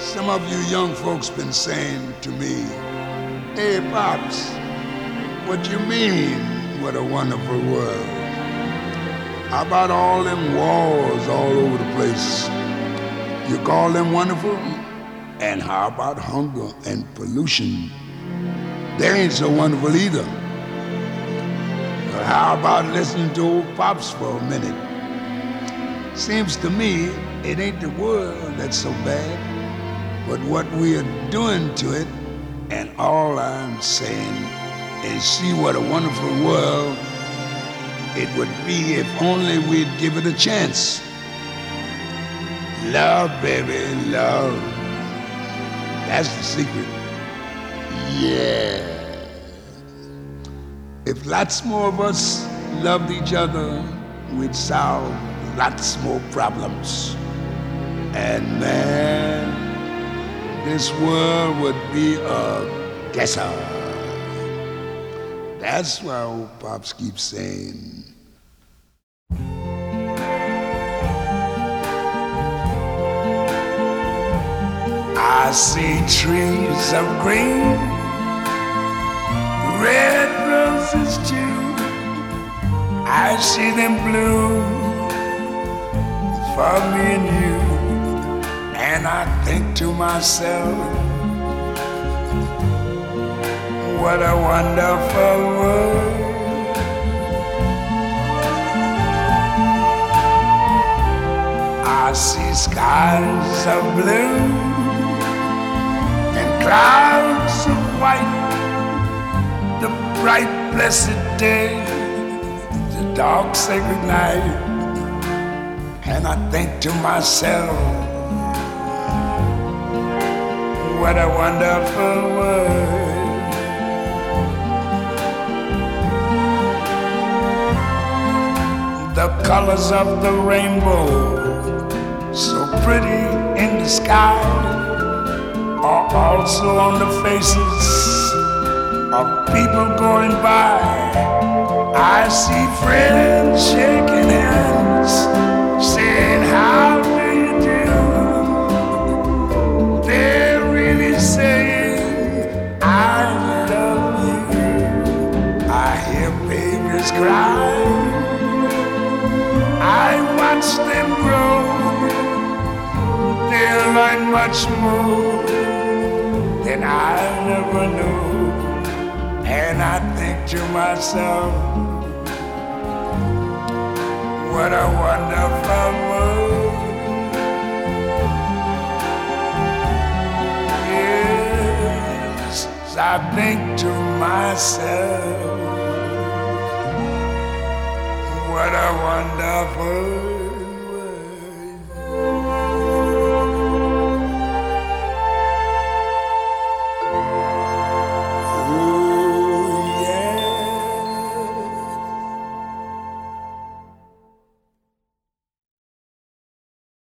Some of you young folks been saying to me, "Hey, Pops, what you mean, what a wonderful world? How about all them wars all over the place? You call them wonderful? And how about hunger and pollution? They ain't so wonderful either. But how about listening to old Pops for a minute? Seems to me it ain't the world that's so bad, but what we are doing to it. And all I'm saying is see what a wonderful world it would be if only we'd give it a chance. Love, baby, love. That's the secret. Yeah. If lots more of us loved each other, we'd solve lots more problems. And man, this world would be a guesser. That's why old Pops keeps saying, I see trees of green, red roses too. I see them bloom for me and you. And I think to myself, what a wonderful world. I see skies of blue and clouds of white, the bright blessed day, the dark sacred night. And I think to myself, what a wonderful world. The colors of the rainbow, so pretty in the sky, are also on the faces of people going by. I see friends shaking hands, saying, how do you do? They're really saying, I love you. I hear babies cry, I watch them grow. They'll learn much more than I never knew. And I think to myself, what a wonderful world. Yes, I think to myself, what a wonderful